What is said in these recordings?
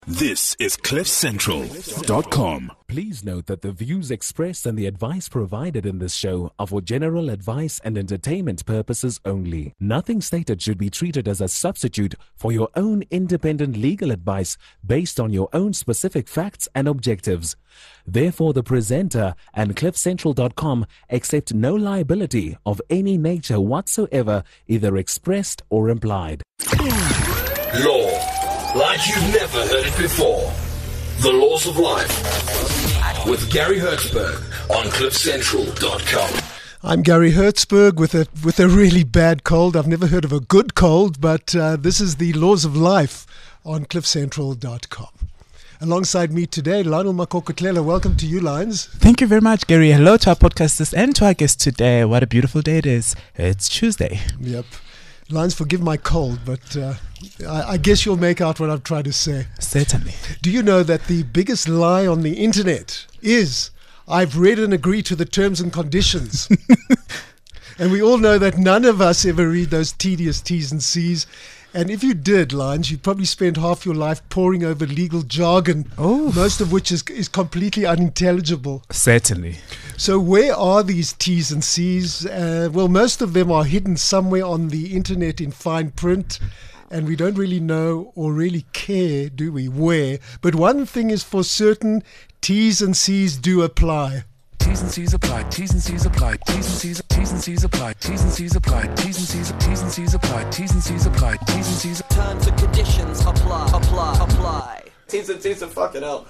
This is CliffCentral.com. Please note that the views expressed and the advice provided in this show are for general advice and entertainment purposes only. Nothing stated should be treated as a substitute for your own independent legal advice based on your own specific facts and objectives. Therefore, the presenter and CliffCentral.com accept no liability of any nature whatsoever, either expressed or implied. Law, like you've never heard it before. The Laws of Life with Gary Hertzberg on CliffCentral.com. I'm Gary Hertzberg with a really bad cold. I've never heard of a good cold, but this is the Laws of Life on CliffCentral.com. Alongside me today, Lionel Makokotlela. Welcome to you, Lions. Thank you very much, Gary. Hello to our podcasters and to our guests today. What a beautiful day it is. It's Tuesday. Yep. Lions, forgive my cold, but I guess you'll make out what I'm trying to say. Certainly. Do you know that the biggest lie on the internet is, I've read and agreed to the terms and conditions? And we all know that none of us ever read those tedious T's and C's. And if you did, Lions, you'd probably spend half your life poring over legal jargon, most of which is completely unintelligible. Certainly. So where are these T's and C's? Well, most of them are hidden somewhere on the internet in fine print, and we don't really know or really care, do we, where? But one thing is for certain, T's and C's do apply. T's and C's apply, T's and C's apply, T's and C's, T's and C's apply, T's and C's apply, T's and C's, T's and C's apply, T's and C's apply, T's and C's. Terms and conditions apply. T's and C's are fucking hell.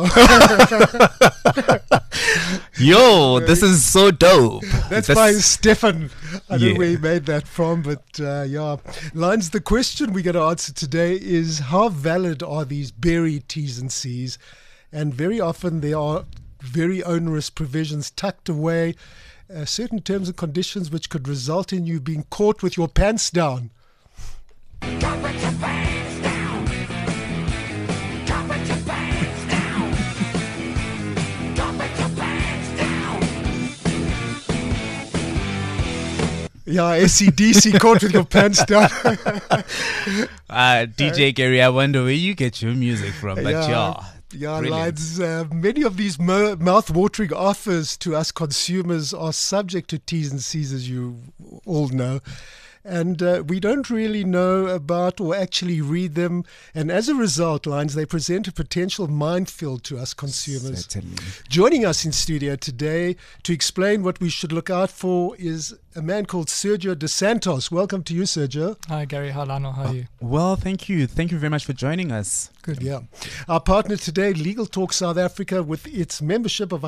Yo, this is so dope. That's by Stefan. I don't know where he made that from, but yeah. Lions, the question we're going to answer today is, how valid are these buried T's and C's? And very often there are very onerous provisions tucked away, certain terms and conditions which could result in you being caught with your pants down. Drop it your pants down. Drop it your pants down. Drop it your pants down. Yeah, SCDC, caught with your pants down. DJ Gary, I wonder where you get your music from, but Yeah, brilliant. Lions, many of these mouth-watering offers to us consumers are subject to T's and C's, as you all know. And we don't really know about or actually read them. And as a result, Lions, they present a potential minefield to us consumers. Certainly. Joining us in studio today to explain what we should look out for is a man called Sergio Dos Santos. Welcome to you, Sergio. Hi, Gary. Hi, Lionel. How are you? Well, thank you. Thank you very much for joining us. Good. Yeah. Our partner today, Legal Talk South Africa, with its membership of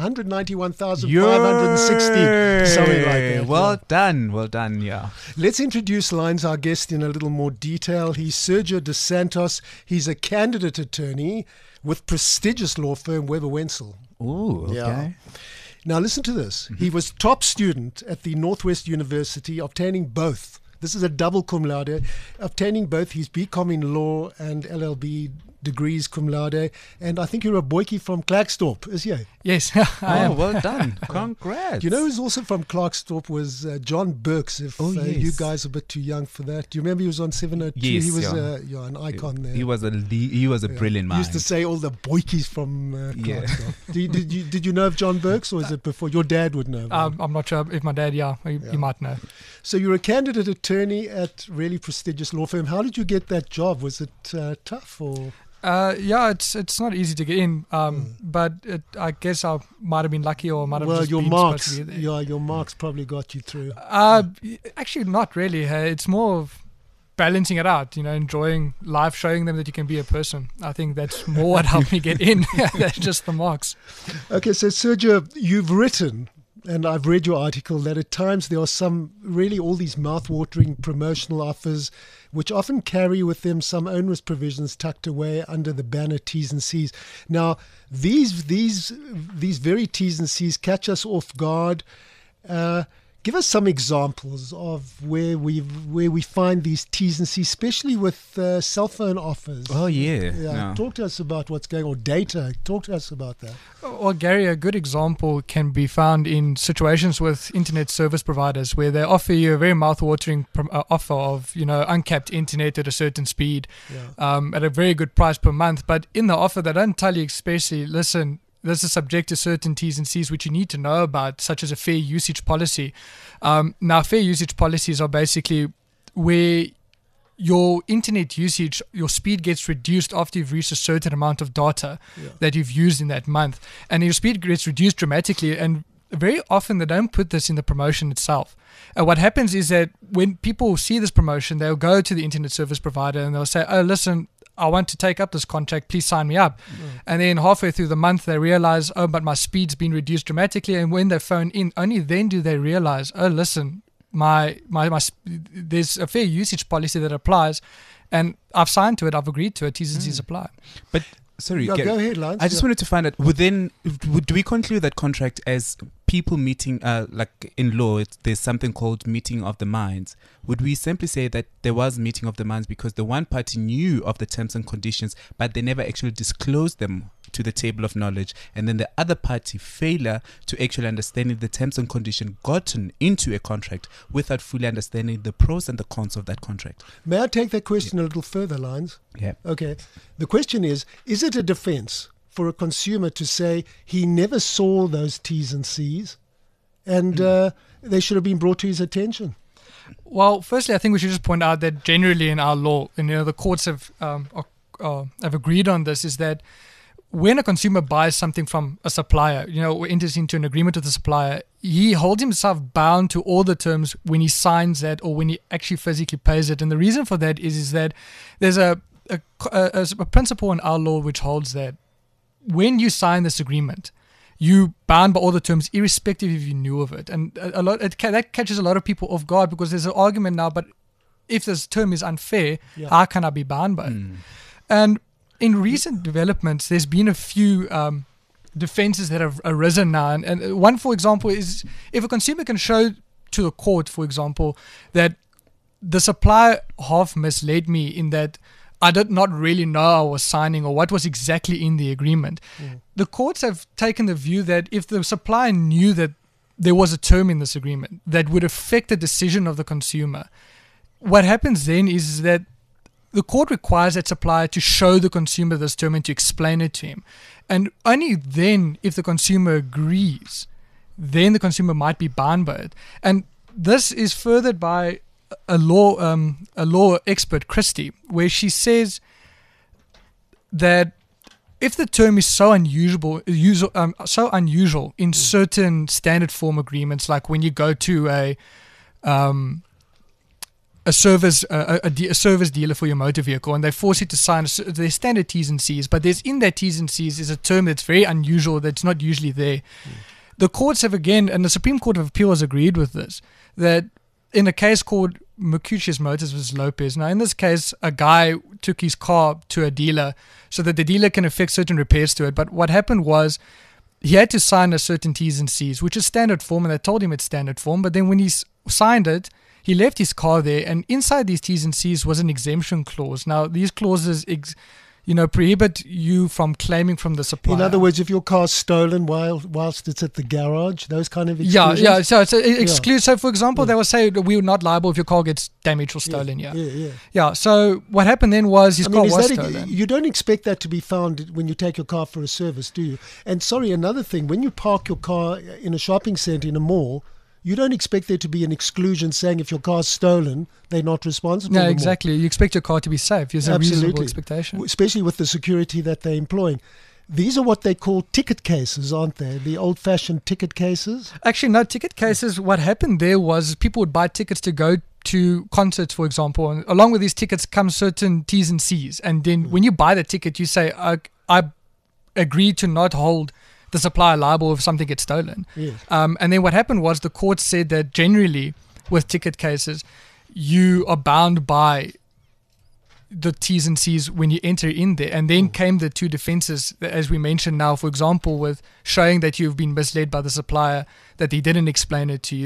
191,560. Something like that. Well done, yeah. Let's introduce Lions, our guest, in a little more detail. He's Sergio Dos Santos. He's a candidate attorney with prestigious law firm Weber Wenzel. Ooh, okay. Yeah. Now listen to this. Mm-hmm. He was top student at the Northwest University, obtaining both. This is a double cum laude, obtaining both his BCom in law and LLB degrees cum laude. And I think you're a boykie from Klerksdorp, is you? Yes, I am. Well done. Congrats. You know who's also from Klerksdorp was John Burks, if yes. you guys are a bit too young for that. Do you remember he was on 702? Yes, he was an icon there. He was a brilliant man. He used to say all the boykies from Klerksdorp. Did you know of John Burks, or is it before? Your dad would know. I'm not sure if my dad, he might know. So you're a candidate attorney at really prestigious law firm. How did you get that job? Was it tough or? Yeah, it's not easy to get in, but I guess I might have been lucky, or might have just your been marks. supposed to be there. Yeah, your marks probably got you through. Actually, not really. It's more of balancing it out, enjoying life, showing them that you can be a person. I think that's more what helped me get in than just the marks. Okay, so Sergio, you've written, and I've read your article, that at times there are all these mouth-watering promotional offers which often carry with them some onerous provisions tucked away under the banner T's and C's. Now, these very T's and C's catch us off guard. Can Give us some examples of where we find these T's and C's, especially with cell phone offers. Oh, yeah. Yeah. Talk to us about what's going on. Or data. Talk to us about that. Well, Gary, a good example can be found in situations with internet service providers where they offer you a very mouth-watering offer of, uncapped internet at a certain speed at a very good price per month. But in the offer, they don't tell you especially, listen, this is subject to certain T's and C's which you need to know about, such as a fair usage policy. Now, fair usage policies are basically where your internet usage, your speed gets reduced after you've reached a certain amount of data that you've used in that month. And your speed gets reduced dramatically, and very often they don't put this in the promotion itself. What happens is that when people see this promotion, they'll go to the internet service provider and they'll say, oh, listen, I want to take up this contract, please sign me up. And then halfway through the month, they realize, oh, but my speed's been reduced dramatically. And when they phone in, only then do they realize, oh, listen, there's a fair usage policy that applies, and I've signed to it, I've agreed to it, T's and C's apply. But sorry, Go ahead, Lance. I just wanted to find out, do we conclude that contract as people meeting, like in law, there's something called meeting of the minds? Would we simply say that there was meeting of the minds because the one party knew of the terms and conditions, but they never actually disclosed them to the table of knowledge, and then the other party failure to actually understanding the terms and conditions gotten into a contract without fully understanding the pros and the cons of that contract? May I take that question a little further, Lines? Yeah. Okay. The question is it a defense for a consumer to say he never saw those T's and C's and they should have been brought to his attention? Well, firstly, I think we should just point out that generally in our law, and the courts have agreed on this, is that when a consumer buys something from a supplier, or enters into an agreement with the supplier, he holds himself bound to all the terms when he signs that or when he actually physically pays it. And the reason for that is that there's a principle in our law which holds that when you sign this agreement, you bound by all the terms, irrespective if you knew of it. And that catches a lot of people off guard, because there's an argument now, but if this term is unfair, how can I be bound by it? And in recent developments, there's been a few defenses that have arisen now. And one, for example, is if a consumer can show to the court, for example, that the supplier half misled me in that I did not really know I was signing or what was exactly in the agreement. The courts have taken the view that if the supplier knew that there was a term in this agreement that would affect the decision of the consumer, what happens then is that the court requires that supplier to show the consumer this term and to explain it to him. And only then, if the consumer agrees, then the consumer might be bound by it. And this is furthered by a law expert, Christie, where she says that if the term is so unusual in certain standard form agreements, like when you go to a service dealer for your motor vehicle, and they force you to sign their standard T's and C's, but there's in that T's and C's is a term that's very unusual, that's not usually there. The courts have again, and the Supreme Court of Appeal has agreed with this, that in a case called Mercutius Motors vs. Lopez. Now, in this case, a guy took his car to a dealer so that the dealer can effect certain repairs to it. But what happened was he had to sign a certain T's and C's, which is standard form, and they told him it's standard form. But then when he signed it, he left his car there, and inside these T's and C's was an exemption clause. Now, these clauses prohibit you from claiming from the supplier. In other words, if your car's stolen whilst it's at the garage, those kind of exclusions? Yeah. So it excludes. So, for example, they will say that we're not liable if your car gets damaged or stolen. Yeah. So what happened then was his car was stolen. You don't expect that to be found when you take your car for a service, do you? And sorry, another thing, when you park your car in a shopping centre, in a mall, you don't expect there to be an exclusion saying if your car's stolen, they're not responsible anymore. Exactly. You expect your car to be safe. It's a reasonable expectation. Especially with the security that they're employing. These are what they call ticket cases, aren't they? The old-fashioned ticket cases? Actually, no, ticket cases, what happened there was people would buy tickets to go to concerts, for example, and along with these tickets come certain T's and C's. And then when you buy the ticket, you say, I agree to not hold the supplier liable if something gets stolen. Yes. And then what happened was the court said that generally with ticket cases, you are bound by the T's and C's when you enter in there. And then came the two defenses, as we mentioned now, for example, with showing that you've been misled by the supplier, that he didn't explain it to you.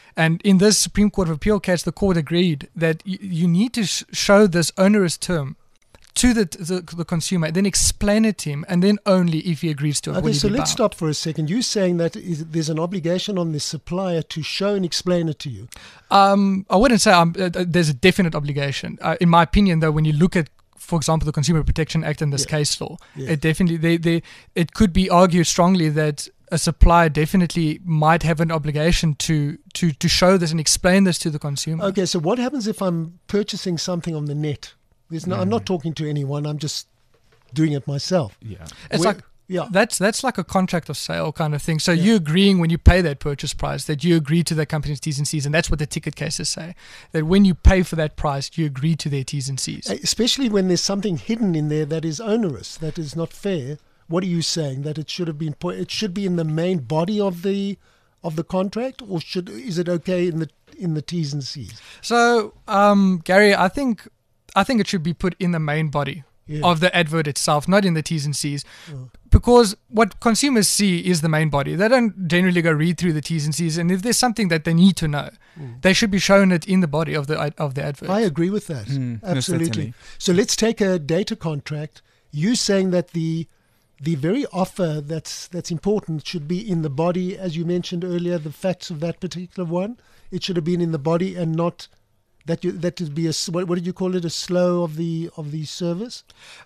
And in this Supreme Court of Appeal case, the court agreed that you need to show this onerous term to the consumer, then explain it to him, and then only if he agrees to it. Okay, so let's stop for a second. You're saying that there's an obligation on the supplier to show and explain it to you. I wouldn't say there's a definite obligation. In my opinion, though, when you look at, for example, the Consumer Protection Act and this case law, it definitely it could be argued strongly that a supplier definitely might have an obligation to show this and explain this to the consumer. Okay, so what happens if I'm purchasing something on the net? I'm not talking to anyone. I'm just doing it myself. Yeah. It's that's like a contract of sale kind of thing. So you're agreeing when you pay that purchase price that you agree to the company's T's and C's, and that's what the ticket cases say. That when you pay for that price, you agree to their T's and C's. Especially when there's something hidden in there that is onerous, that is not fair. What are you saying? That it should have been it should be in the main body of the contract, or is it okay in the T's and C's? So, Gary, I think it should be put in the main body of the advert itself, not in the T's and C's. Because what consumers see is the main body. They don't generally go read through the T's and C's, and if there's something that they need to know, they should be shown it in the body of the advert. I agree with that. Absolutely. So let's take a data contract. You saying that the very offer that's important should be in the body, as you mentioned earlier, the facts of that particular one. It should have been in the body and not that would be what did you call it, a slow of the service?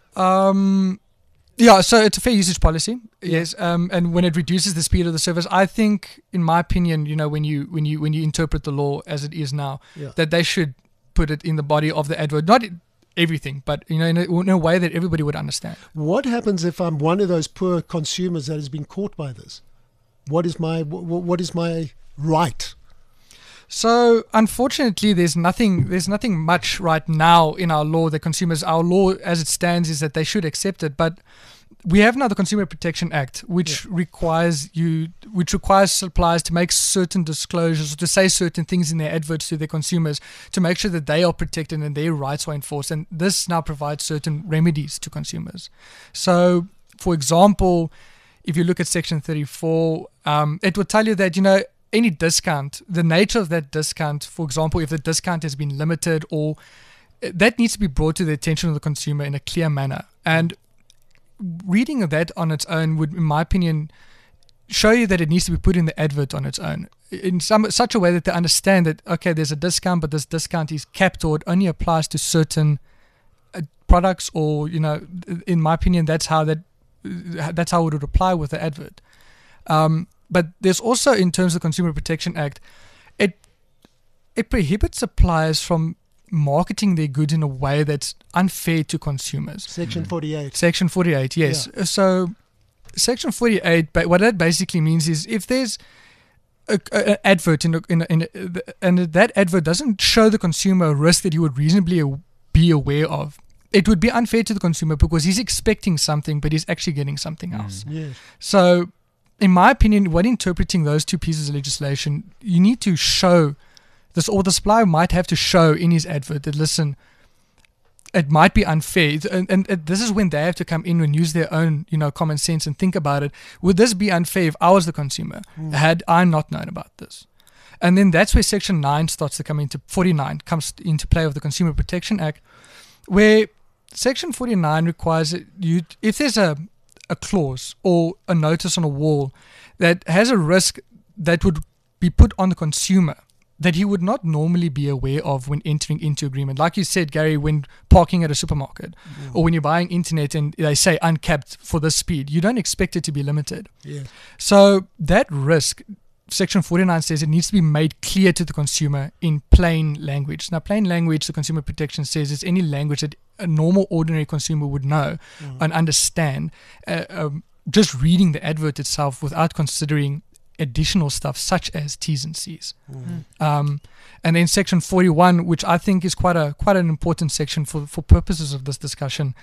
Yeah, so it's a fair usage policy, yes. And when it reduces the speed of the service, I think, in my opinion, when you interpret the law as it is now, that they should put it in the body of the advert, not everything, but in a way that everybody would understand. What happens if I'm one of those poor consumers that has been caught by this? What is my right? So unfortunately, there's nothing much right now in our law that our law as it stands is that they should accept it. But we have now the Consumer Protection Act, which requires suppliers to make certain disclosures, to say certain things in their adverts to their consumers, to make sure that they are protected and their rights are enforced. And this now provides certain remedies to consumers. So, for example, if you look at Section 34, it will tell you that, any discount, the nature of that discount, for example, if the discount has been limited, or that needs to be brought to the attention of the consumer in a clear manner. And reading that on its own would, in my opinion, show you that it needs to be put in the advert on its own in such a way that they understand that, okay, there's a discount, but this discount is capped, or it only applies to certain products, or, in my opinion, that's how it would apply with the advert. But there's also, in terms of the Consumer Protection Act, it prohibits suppliers from marketing their goods in a way that's unfair to consumers. Section 48. Section 48, yes. Yeah. So Section 48, what that basically means is if there's an advert and that advert doesn't show the consumer a risk that he would reasonably be aware of, it would be unfair to the consumer because he's expecting something, but he's actually getting something else. Yes. So, in my opinion, when interpreting those two pieces of legislation, you need to show this, or the supplier might have to show in his advert that, listen, it might be unfair. And this is when they have to come in and use their own, common sense and think about it. Would this be unfair if I was the consumer? Had I not known about this? And then that's where Section 9 starts to come into, 49 comes into play of the Consumer Protection Act, where Section 49 requires you, if there's a clause or a notice on a wall that has a risk that would be put on the consumer that he would not normally be aware of when entering into agreement. Like you said, Gary, when parking at a supermarket or when you're buying internet and they say uncapped for this speed, you don't expect it to be limited. Yeah. So that risk, Section 49 says it needs to be made clear to the consumer in plain language. Now, plain language, the Consumer Protection says, is any language that a normal, ordinary consumer would know and understand, just reading the advert itself without considering additional stuff such as T's and C's. And then Section 41, which I think is quite an important section for purposes of this discussion,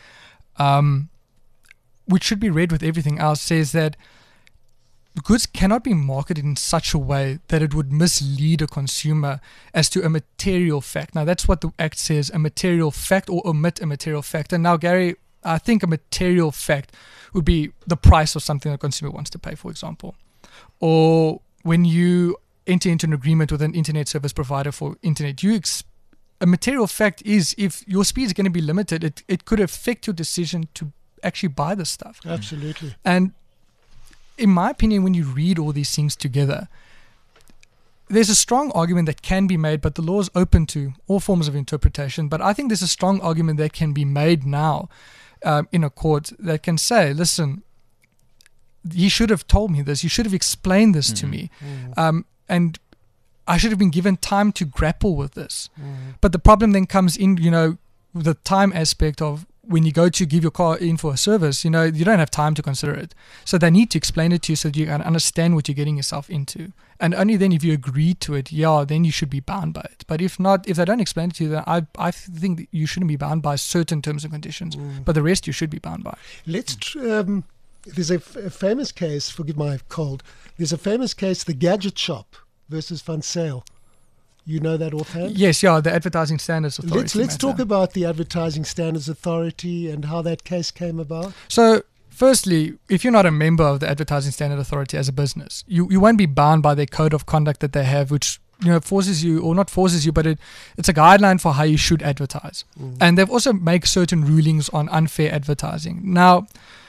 which should be read with everything else, says that goods cannot be marketed in such a way that it would mislead a consumer as to a material fact. Now, that's what the Act says, a material fact, or omit a material fact. And now, Gary, I think a material fact would be the price of something a consumer wants to pay, for example. Or when you enter into an agreement with an internet service provider for internet. A material fact is, if your speed is going to be limited, it could affect your decision to actually buy this stuff. Absolutely. And in my opinion, when you read all these things together, there's a strong argument that can be made, but the law is open to all forms of interpretation. But I think there's a strong argument that can be made now in a court that can say, listen, you should have told me this. You should have explained this to me. And I should have been given time to grapple with this. But the problem then comes in, the time aspect of when you go to give your car in for a service, you don't have time to consider it. So they need to explain it to you so that you can understand what you're getting yourself into. And only then, if you agree to it, then you should be bound by it. But if not, if they don't explain it to you, then I think that you shouldn't be bound by certain terms and conditions. But the rest you should be bound by. There's a famous case, forgive my cold, there's a famous case, the Gadget Shop versus Van Sale. You know that offhand? Yes, the Advertising Standards Authority. Let's talk about the Advertising Standards Authority and how that case came about. So, firstly, if you're not a member of the Advertising Standards Authority as a business, you won't be bound by their code of conduct that they have, which forces you, or not forces you, but it's a guideline for how you should advertise. And they've also made certain rulings on unfair advertising. Now,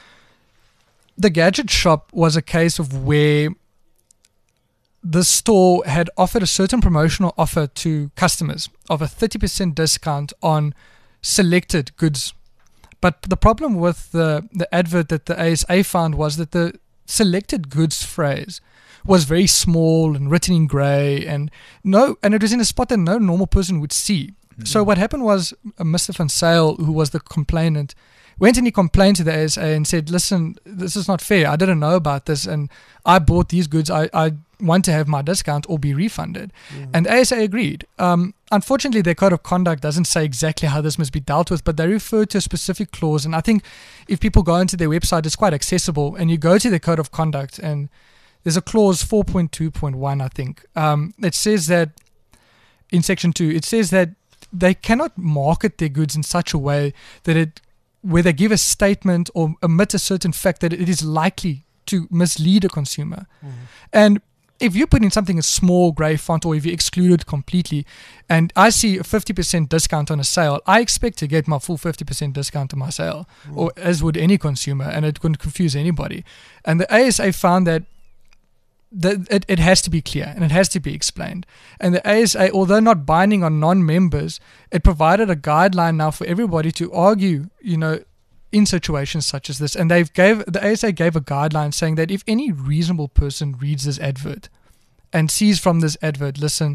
the Gadget Shop was a case of where the store had offered a certain promotional offer to customers of a 30% discount on selected goods. But the problem with the advert that the ASA found was that the selected goods phrase was very small and written in grey, and it was in a spot that no normal person would see. So what happened was Mr. Van Sale, who was the complainant, went and he complained to the ASA and said, listen, this is not fair. I didn't know about this, and I bought these goods. I want to have my discount or be refunded. And ASA agreed. Unfortunately, their code of conduct doesn't say exactly how this must be dealt with, but they refer to a specific clause. And I think if people go into their website, it's quite accessible. And you go to their code of conduct, and there's a clause 4.2.1, I think. It says that in section 2, it says that they cannot market their goods in such a way that where they give a statement or omit a certain fact that it is likely to mislead a consumer. And if you put in something in small grey font, or if you exclude it completely, and I see a 50% discount on a sale, I expect to get my full 50% discount on my sale, or as would any consumer, and it couldn't confuse anybody. And the ASA found that it has to be clear and it has to be explained. And the ASA, although not binding on non-members, it provided a guideline now for everybody to argue, in situations such as this. And the ASA gave a guideline saying that if any reasonable person reads this advert and sees from this advert, listen,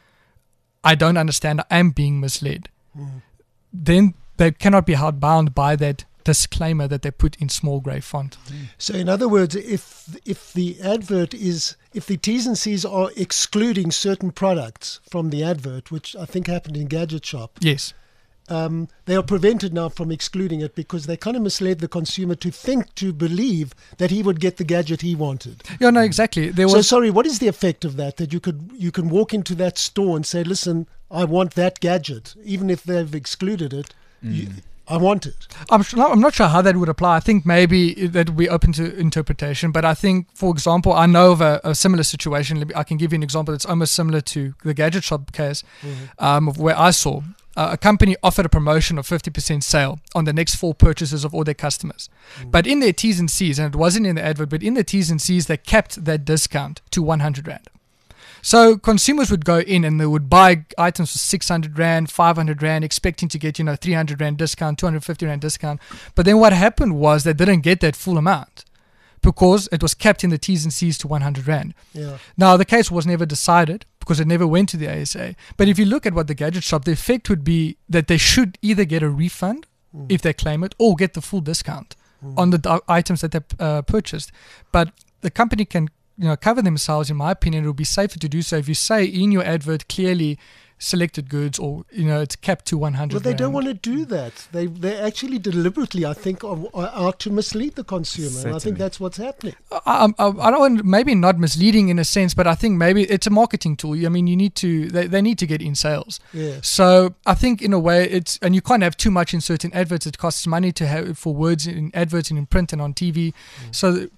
I don't understand, I am being misled, then they cannot be held bound by that disclaimer that they put in small grey font. So in other words, if the advert if the T's and C's are excluding certain products from the advert, which I think happened in Gadget Shop, yes, they are prevented now from excluding it because they kind of misled the consumer to believe that he would get the gadget he wanted. Yeah, no, exactly. What is the effect of that? That you can walk into that store and say, listen, I want that gadget, even if they've excluded it. I want it. I'm not sure how that would apply. I think maybe that would be open to interpretation. But I think, for example, I know of a similar situation. I can give you an example that's almost similar to the Gadget Shop case, of where I saw a company offered a promotion of 50% sale on the next 4 purchases of all their customers. But in their T's and C's, and it wasn't in the advert, but in the T's and C's, they capped that discount to 100 Rand. So consumers would go in and they would buy items for 600 Rand, 500 Rand, expecting to get, 300 Rand discount, 250 Rand discount. But then what happened was they didn't get that full amount because it was capped in the T's and C's to 100 Rand. Yeah. Now, the case was never decided because it never went to the ASA. But if you look at what the Gadget Shop, the effect would be that they should either get a refund if they claim it, or get the full discount on the items that they purchased. But the company can cover themselves. In my opinion, it would be safer to do so if you say in your advert clearly selected goods, or it's capped to 100. Well, they don't want to do that. They actually deliberately, I think, are out to mislead the consumer. Certainly. And I think that's what's happening. I don't want, maybe not misleading in a sense, but I think maybe it's a marketing tool. I mean, they need to get in sales. Yeah. So I think in a way and you can't have too much in certain adverts. It costs money to have for words in adverts and in print and on TV. So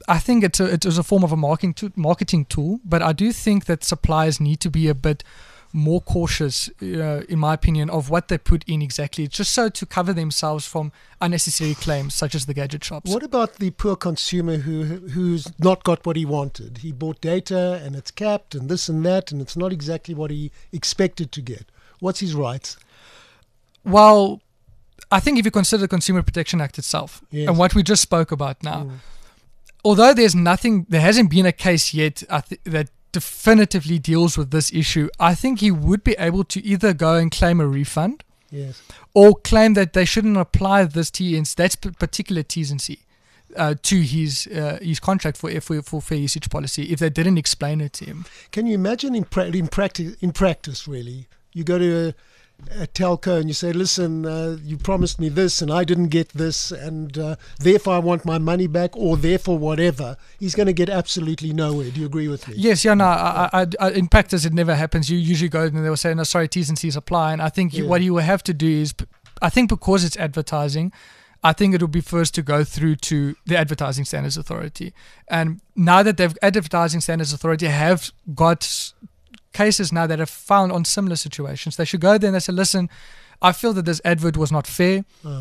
I think it was a form of a marketing tool, but I do think that suppliers need to be a bit more cautious, in my opinion, of what they put in exactly, just so to cover themselves from unnecessary claims such as the gadget shops. What about the poor consumer who's not got what he wanted? He bought data and it's capped and this and that, and it's not exactly what he expected to get. What's his rights? Well, I think if you consider the Consumer Protection Act itself Yes. and what we just spoke about now, although there hasn't been a case yet that definitively deals with this issue, I think he would be able to either go and claim a refund Yes. or claim that they shouldn't apply this particular T's and C to his contract for fair usage policy if they didn't explain it to him. Can you imagine in practice, really? You go to a telco and you say, listen, you promised me this and I didn't get this, and therefore I want my money back, or therefore whatever. He's going to get absolutely nowhere. Do you agree with me? Yes, yeah, no. I in practice, it never happens. You usually go and they will say, no, sorry, T's and C's apply. And I think what you will have to do is, I think because it's advertising, I think it will be first to go through to the Advertising Standards Authority. And now that the Advertising Standards Authority have got cases now that have found on similar situations, they should go there and they say, listen, I feel that this advert was not fair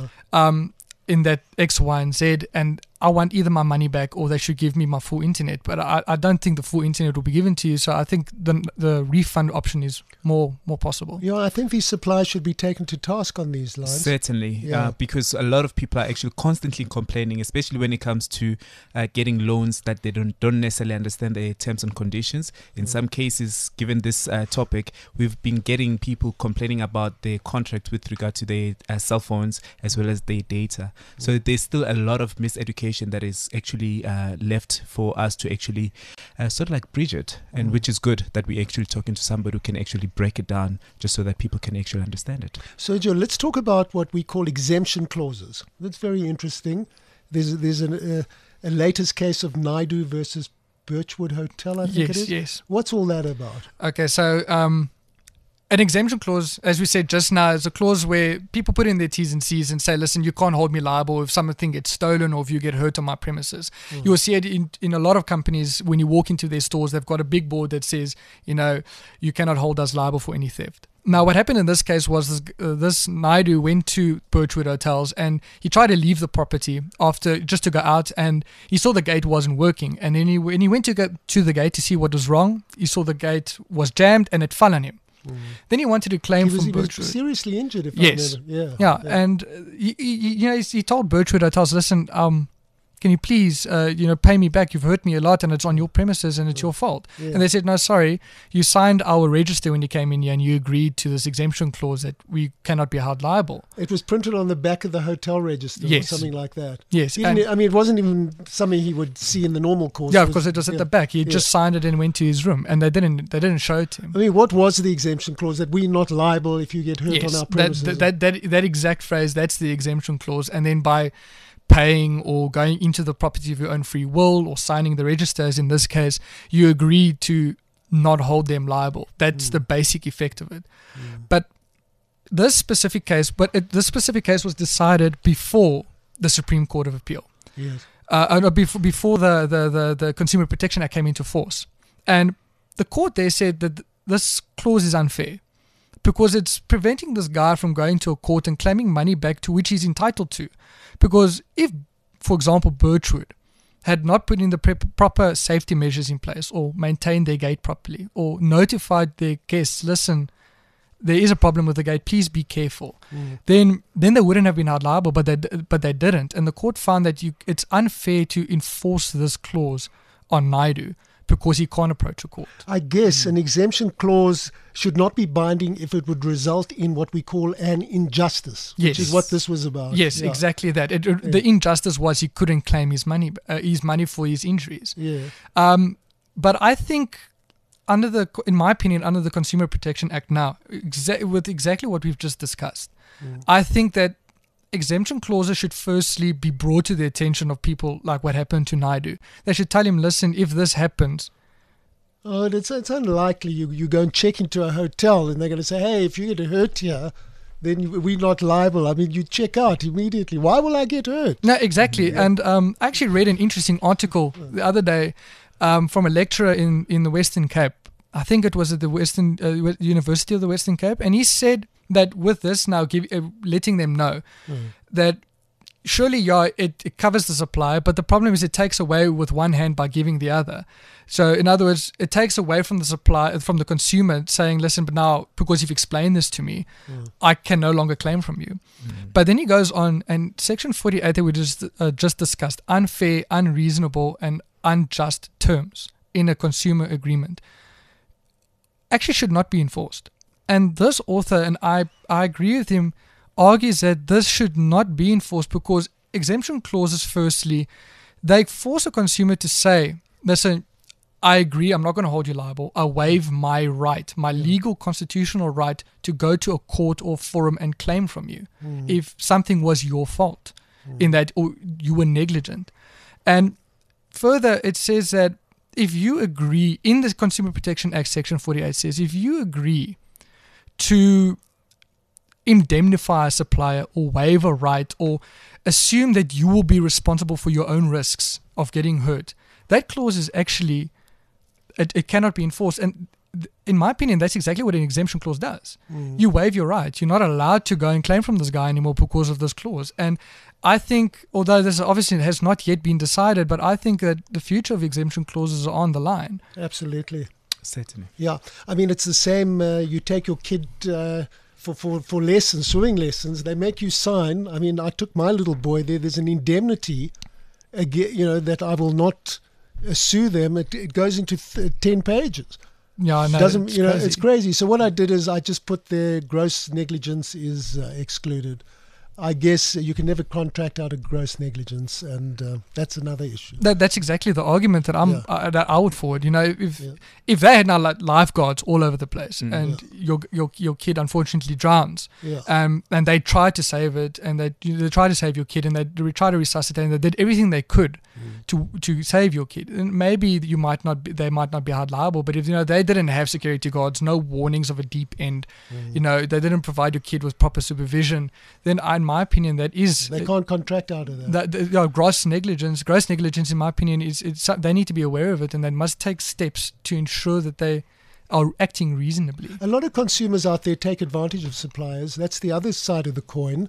in that X, Y, and Z, and I want either my money back or they should give me my full internet. But I don't think the full internet will be given to you, so I think the refund option is more possible. Yeah, I think these suppliers should be taken to task on these lines. Certainly, Yeah. because a lot of people are actually constantly complaining, especially when it comes to getting loans that they don't necessarily understand the terms and conditions. In some cases, given this topic, we've been getting people complaining about their contract with regard to their cell phones as well as their data. So there's still a lot of miseducation that is actually left for us to actually sort of like bridge it, and which is good that we're actually talking to somebody who can actually break it down just so that people can actually understand it. Sergio, let's talk about what we call exemption clauses. That's very interesting. There's a latest case of Naidu versus Birchwood Hotel, I think it is. Yes. What's all that about? Okay, so an exemption clause, as we said just now, is a clause where people put in their T's and C's and say, listen, you can't hold me liable if something gets stolen or if you get hurt on my premises. You will see it in a lot of companies. When you walk into their stores, they've got a big board that says, you cannot hold us liable for any theft. Now, what happened in this case was this Naidu went to Birchwood Hotels and he tried to leave the property just to go out, and he saw the gate wasn't working. And then when he went to go to the gate to see what was wrong, he saw the gate was jammed and it fell on him. Then he wanted to claim He from was Birchwood. seriously injured, if Yes. I remember. Yeah, and he told Birchwood Hotels, listen, can you please, pay me back? You've hurt me a lot, and it's on your premises, and it's your fault. Yeah. And they said, no, sorry, you signed our register when you came in here, and you agreed to this exemption clause that we cannot be held liable. It was printed on the back of the hotel register Yes. or something like that. Yes, It wasn't even something he would see in the normal course. Yeah, of course, it was at the back. He Yeah. just signed it and went to his room, and they didn't show it to him. I mean, what was the exemption clause? That we're not liable if you get hurt on our premises? that exact phrase, that's the exemption clause. And then by paying or going into the property of your own free will or signing the register, as in this case, you agree to not hold them liable. That's the basic effect of it. But this specific case was decided before the Supreme Court of Appeal. Yes. Before the Consumer Protection Act came into force. And the court there said that this clause is unfair because it's preventing this guy from going to a court and claiming money back to which he's entitled to. Because if, for example, Birchwood had not put in the proper safety measures in place or maintained their gate properly or notified their guests, listen, there is a problem with the gate, please be careful, then they wouldn't have been held liable, but they didn't. And the court found that it's unfair to enforce this clause on Naidu because he can't approach a court. I guess an exemption clause should not be binding if it would result in what we call an injustice, which is what this was about. Yes, Yeah. exactly that. The injustice was he couldn't claim his money for his injuries. Yeah. But I think, in my opinion, under the Consumer Protection Act now, with exactly what we've just discussed, I think that exemption clauses should firstly be brought to the attention of people like what happened to Naidu. They should tell him, listen, if this happens... Oh, it's unlikely you go and check into a hotel and they're going to say, hey, if you get hurt here, then we're not liable. I mean, you check out immediately. Why will I get hurt? No, exactly. And I actually read an interesting article the other day from a lecturer in the Western Cape. I think it was at the Western University of the Western Cape, and he said that with this now, letting them know that surely, it covers the supplier, but the problem is it takes away with one hand by giving the other. So, in other words, it takes away from the supplier, from the consumer, saying, "Listen, but now because you've explained this to me, I can no longer claim from you." But then he goes on, and Section 48 that we just discussed, unfair, unreasonable, and unjust terms in a consumer agreement, actually should not be enforced. And this author, and I agree with him, argues that this should not be enforced because exemption clauses, firstly, they force a consumer to say, listen, I agree, I'm not going to hold you liable. I waive my right, my legal constitutional right to go to a court or forum and claim from you if something was your fault in that or you were negligent. And further, it says that if you agree, in the Consumer Protection Act, Section 48 says, if you agree to indemnify a supplier or waive a right or assume that you will be responsible for your own risks of getting hurt, that clause is actually, it cannot be enforced. And in my opinion, that's exactly what an exemption clause does. You waive your right. You're not allowed to go and claim from this guy anymore because of this clause. And I think, although this obviously has not yet been decided, but I think that the future of exemption clauses are on the line. Absolutely. Certainly. Yeah. I mean, it's the same. You take your kid for lessons, swimming lessons. They make you sign. I mean, I took my little boy there. There's an indemnity, that I will not sue them. It goes into 10 pages. Yeah, I know. It's crazy. So what I did is I just put their gross negligence is excluded. I guess you can never contract out a gross negligence, and that's another issue. That's exactly the argument that that I would forward. If they had now like lifeguards all over the place, and your kid unfortunately drowns, and they tried to save it, and they tried to save your kid, and they tried to resuscitate, and they did everything they could to save your kid, and maybe they might not be held liable. But if they didn't have security guards, no warnings of a deep end, they didn't provide your kid with proper supervision, then in my opinion, that is they can't contract out of that. Gross negligence, in my opinion, is they need to be aware of it, and they must take steps to ensure that they are acting reasonably. A lot of consumers out there take advantage of suppliers. That's the other side of the coin.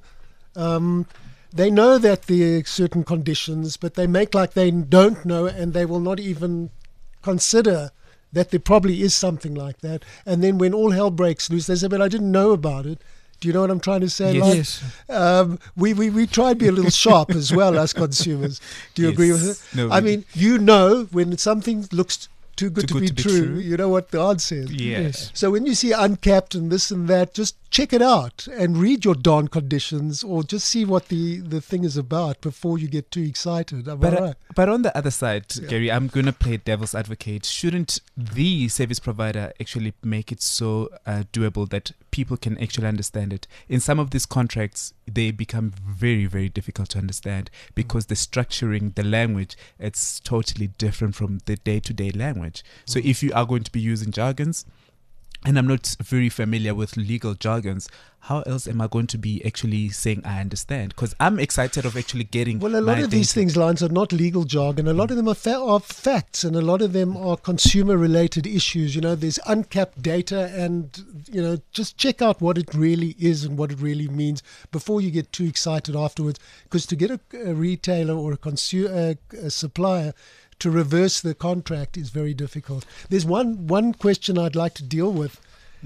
They know that there are certain conditions, but they make like they don't know, and they will not even consider that there probably is something like that. And then when all hell breaks loose, they say, but I didn't know about it. Do you know what I'm trying to say? Yes. We try and be a little sharp as well as consumers. Do you agree with it? No, I mean, when something looks too good to be true, you know what the answer is. Yes. So when you see uncapped and this and that, just check it out and read your darn conditions, or just see what the thing is about before you get too excited. But on the other side, Gary, I'm going to play devil's advocate. Shouldn't the service provider actually make it so doable that people can actually understand it? In some of these contracts, they become very, very difficult to understand because the structuring, the language, it's totally different from the day-to-day language. So if you are going to be using jargons, and I'm not very familiar with legal jargons, how else am I going to be actually saying I understand? Because I'm excited of actually getting. Well, a lot of these lines are not legal jargon. A lot of them are facts, and a lot of them are consumer-related issues. There's uncapped data, and just check out what it really is and what it really means before you get too excited afterwards. Because to get a retailer or a supplier to reverse the contract is very difficult. There's one question I'd like to deal with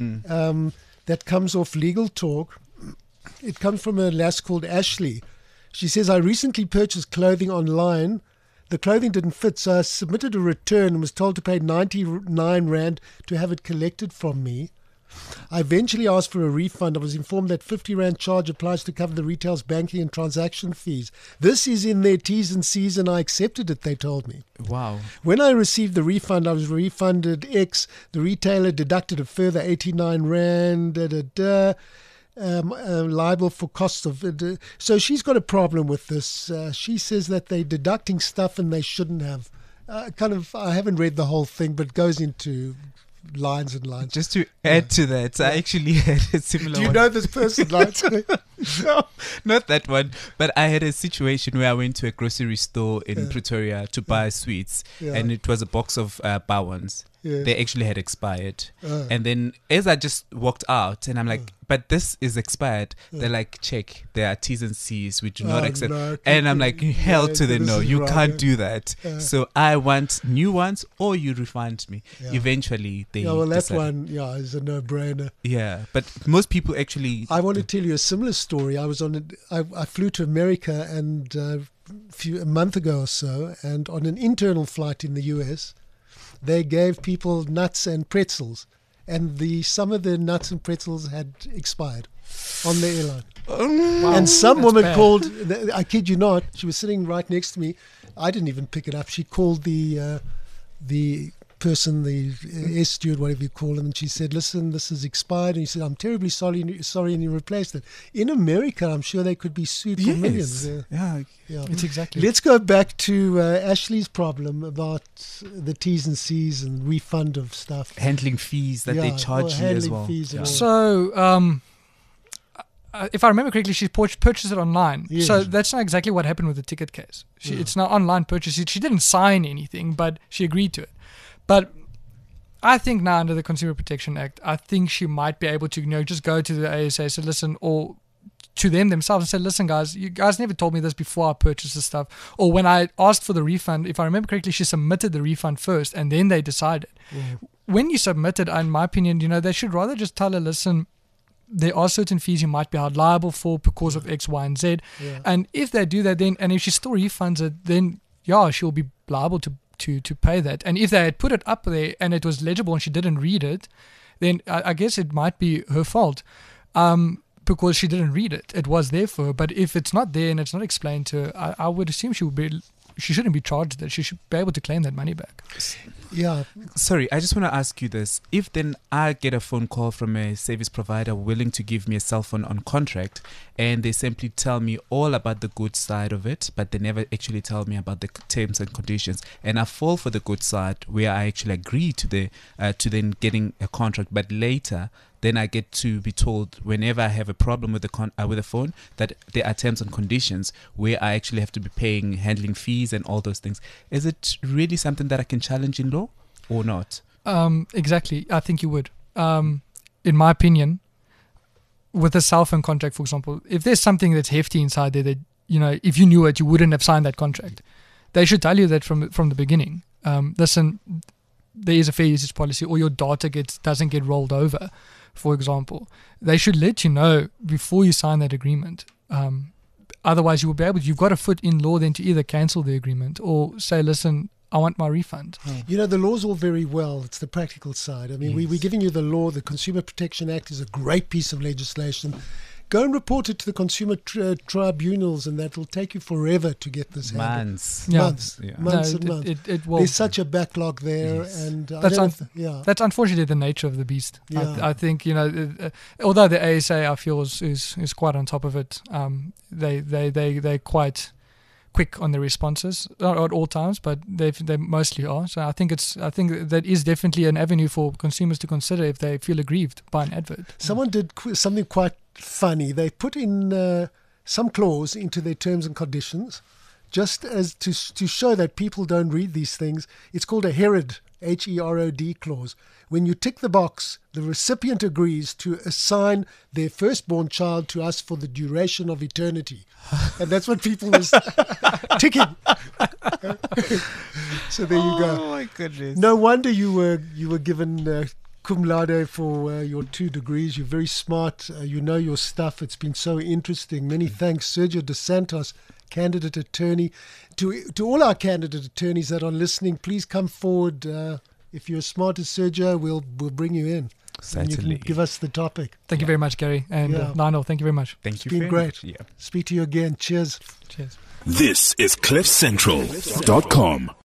that comes off Legal Talk. It comes from a lass called Ashley. She says, I recently purchased clothing online. The clothing didn't fit, so I submitted a return and was told to pay 99 Rand to have it collected from me. I eventually asked for a refund. I was informed that 50 Rand charge applies to cover the retail's banking and transaction fees. This is in their T's and C's, and I accepted it, they told me. Wow. When I received the refund, I was refunded X. The retailer deducted a further 89 Rand, liable for costs of it. So she's got a problem with this. She says that they're deducting stuff and they shouldn't have. I haven't read the whole thing, but it goes into lines and lines. Just to add to that, I actually had a similar Do you one. know this person, Lines? No, not that one. But I had a situation where I went to a grocery store in Pretoria to buy sweets, Yeah. and it was a box of Bawans. Yeah. They actually had expired. And then as I just walked out, and I'm like, but this is expired. They're like, check, there are T's and C's. We do not accept. no, And I'm like, hell to the this no. is You wrong, can't yeah. do that. So I want new ones, or you refund me. Yeah. Eventually, they Yeah, well, that decided- one, is a no-brainer. Yeah, but most people actually. I want to tell you a similar story. I was I flew to America and a month ago or so, and on an internal flight in the US, they gave people nuts and pretzels, and some of the nuts and pretzels had expired on the airline. And some That's woman bad. called. I kid you not. She was sitting right next to me. I didn't even pick it up. She called the person, the air steward, whatever you call him, and she said, "Listen, this is expired." And he said, "I'm terribly sorry, and you replaced it." In America, I'm sure they could be sued for millions. Yeah. Yeah. It's exactly. Let's go back to Ashley's problem about the T's and C's and refund of stuff. Handling fees that they Yeah, charge you as handling well. fees and all. So, if I remember correctly, she purchased it online. Yes. So that's not exactly what happened with the ticket case. It's not online purchase. She didn't sign anything, but she agreed to it. But I think now under the Consumer Protection Act, I think she might be able to, just go to the ASA, say, listen, or to them themselves and say, listen, guys, you guys never told me this before I purchased this stuff. Or when I asked for the refund, if I remember correctly, she submitted the refund first and then they decided. When you submit it, in my opinion, they should rather just tell her, listen, there are certain fees you might be held liable for because of X, Y, and Z. Yeah. And if they do that, then, and if she still refunds it, then she'll be liable to pay that. And if they had put it up there and it was legible and she didn't read it, then I guess it might be her fault because she didn't read it. It was there for her. But if it's not there and it's not explained to her, I would assume she shouldn't be charged that. She should be able to claim that money back. Yeah. Sorry, I just want to ask you this. If then I get a phone call from a service provider willing to give me a cell phone on contract, and they simply tell me all about the good side of it, but they never actually tell me about the terms and conditions, and I fall for the good side where I actually agree to then getting a contract, but later then I get to be told whenever I have a problem with the phone that there are terms and conditions where I actually have to be paying handling fees and all those things. Is it really something that I can challenge in law or not? Exactly. I think you would. In my opinion, with a cell phone contract, for example, if there's something that's hefty inside there that, if you knew it, you wouldn't have signed that contract. They should tell you that from the beginning. Listen, there is a fair usage policy, or your data doesn't get rolled over, for example. They should let you know before you sign that agreement. Otherwise, you've got a foot in law then to either cancel the agreement or say, listen, I want my refund. The law's all very well. It's the practical side. I mean, we're giving you the law. The Consumer Protection Act is a great piece of legislation. Go and report it to the consumer tribunals, and that will take you forever to get this handled. Months. Yeah. Months and months. It will. There's such a backlog there, and That's unfortunately the nature of the beast. Yeah. I think although the ASA I feel is quite on top of it, they're quite quick on the responses, not at all times, but they mostly are. So I think that is definitely an avenue for consumers to consider if they feel aggrieved by an advert. Someone did something quite funny. They put in some clause into their terms and conditions, just as to show that people don't read these things. It's called a HEROD, HEROD clause. When you tick the box, the recipient agrees to assign their firstborn child to us for the duration of eternity. And that's what people was ticking. So there you go. Oh my goodness. No wonder you were given cum laude for your 2 degrees. You're very smart. You know your stuff. It's been so interesting. Many thanks, Sergio Dos Santos, candidate attorney. To all our candidate attorneys that are listening, please come forward. If you're as smart as Sergio, we'll bring you in. And you Certainly. can give us the topic. Thank you very much, Gary. And Yeah. Lionel, thank you very much. Thank you. Been very great. much. Yeah. Speak to you again. Cheers. Cheers. This is CliffCentral.com.